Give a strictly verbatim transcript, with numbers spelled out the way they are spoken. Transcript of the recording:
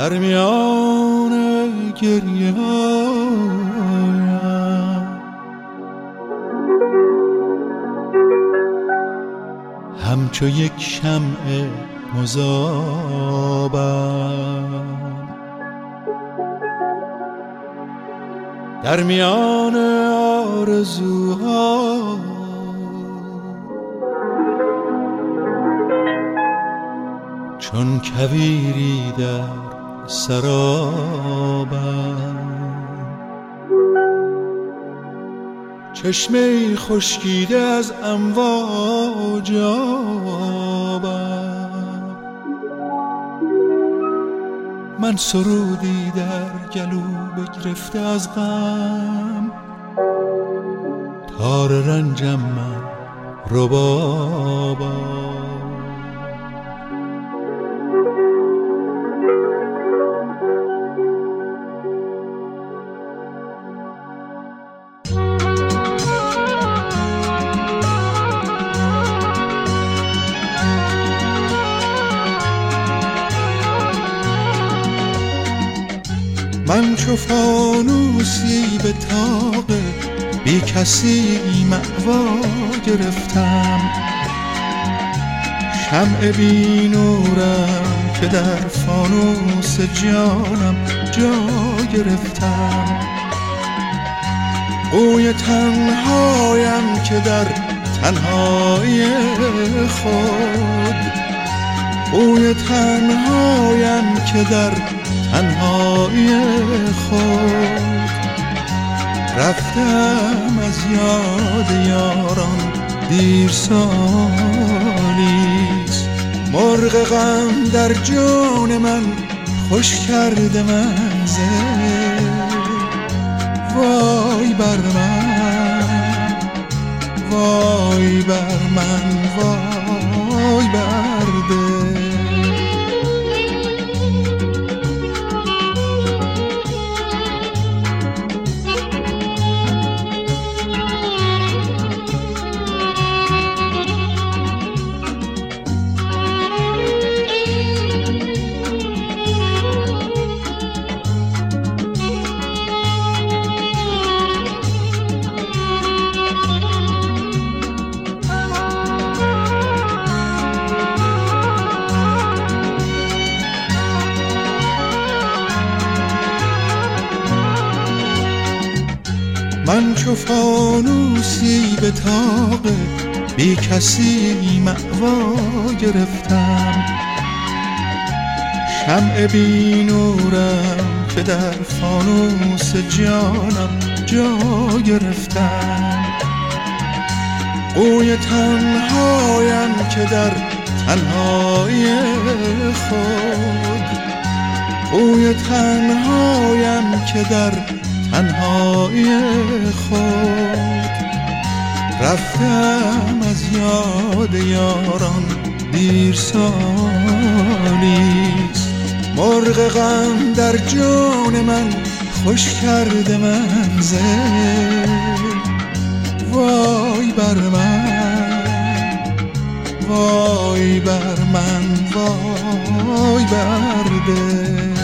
در میان گریه همچو یک شمع مذابم، در میان آرزوها چون کویری در سرابم. چشمه خشکیده از امواج آبم، من سرودی در گلو بگرفته از غم، تار رنجم من ربابم. من چو فانوسی به طاق بی کسی مأوا گرفتم، شمع بی نورم که در فانوس جانم جا گرفتم. قوی تنهایم که در تنهایی خود، قوی تنهایم که در تنهایی خود، رفتم از یاد یاران دیر سالیست. مرغ غم در جان من خوش کرده منزل، وای بر من، وای بر من، وای بر دل. من چو فانوسی به طاق بی کسی مأوا گرفتم، شمع بی نورم که در فانوس جانم جا گرفتم. قوی تنهایم که در تنهایی خود، قوی تنهایم که در تنهایی خود، رفتم از یاد یاران دیر سالیست. مرغ غم در جان من خوش کرده منزل، وای بر من، وای بر من، وای بر دل.